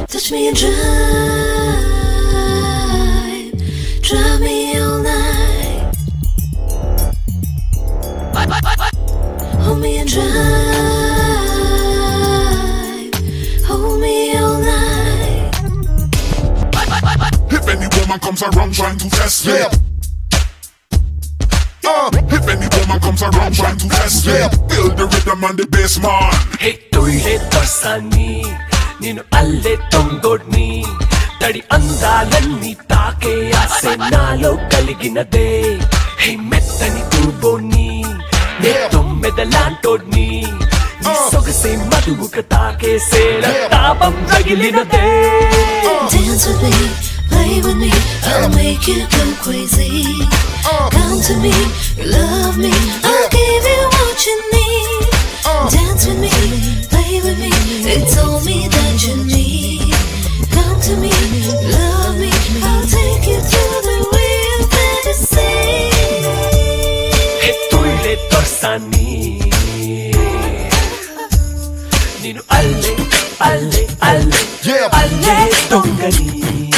Touch me and drive me all night. Hold me and drive, hold me all night. If any woman comes around trying to test me, if any woman comes around trying to test me, build the rhythm and the bass, man. Hey, tulle torsanni, ninu alle tonggodni, tadi andalanni taake aase naalo kaliginade. Hey, mettani tubonni, ne tummedalantodni, nee sogase maduvuka taake sela taapam ragilinade. Dance with me, play with me, I'll make you go crazy. Come to me, you love me, I'll give you what you need. Dance with me, play with me, it's all me that you need. Come to me, love me, I'll take you to the real fantasy. Hey, tulle torsanni, ninu alle tongani.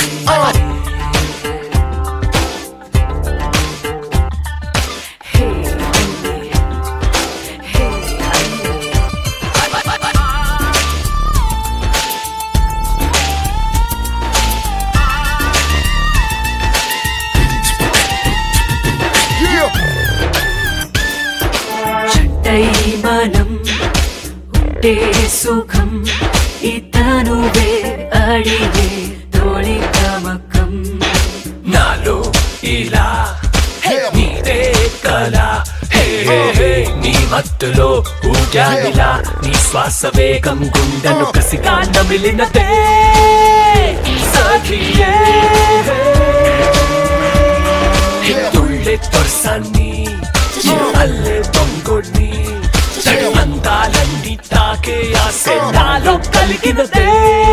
మనం ఉంటే సుఖం ఇతనువే అడిగే తోళి కమకం నాలో ఇలా నీదే కళ నీ మత్తులో ఊగాలిలా నీ శ్వాస వేగం గుండెను కసిగా నమిలినదే సఖియే తుళ్ళే తొర్సాన్ని అల్లే తొంగొడ్ని తడి అందాలన్నీ తాకే ఆసే నాలో కలిగినదే.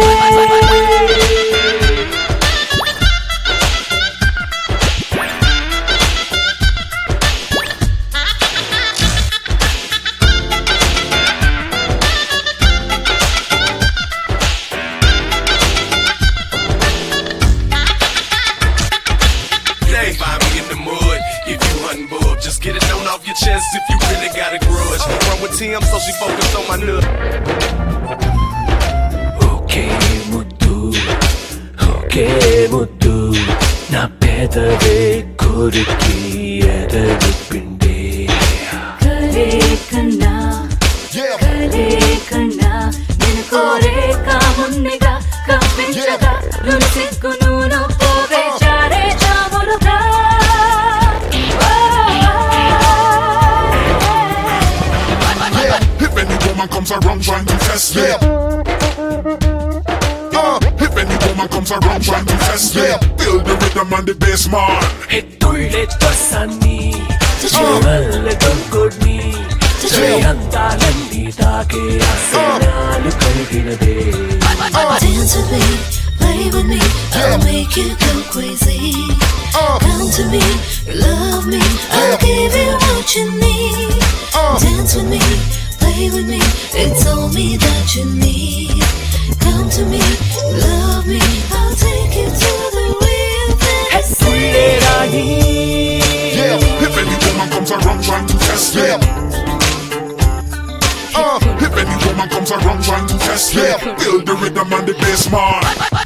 Just get it known off your chest if you really got a grudge. Run with Tim, so she focused on my nut. Okay, muddu, na pedave kuriki edadu pinde. kale kanna, nenu koreka munniga kampinchaga lusikku nuno pove chare chamuluga. Comes around trying to test me. If any woman comes around trying to test me, build the rhythm and the bass, man. Hey, tulle torsanni, alle tonggodni, tadi andalanni taake aase naalo kaliginade. Dance with me, play with me, I'll make you go crazy. Come to me, you love me, I'll give you what you need. Dance with me, play with me, it's all me that you need. Come to me, love me, I'll take you to the real fantasy. If any woman comes around trying to test me, if any woman comes around trying to test me, build the rhythm and the bass, man.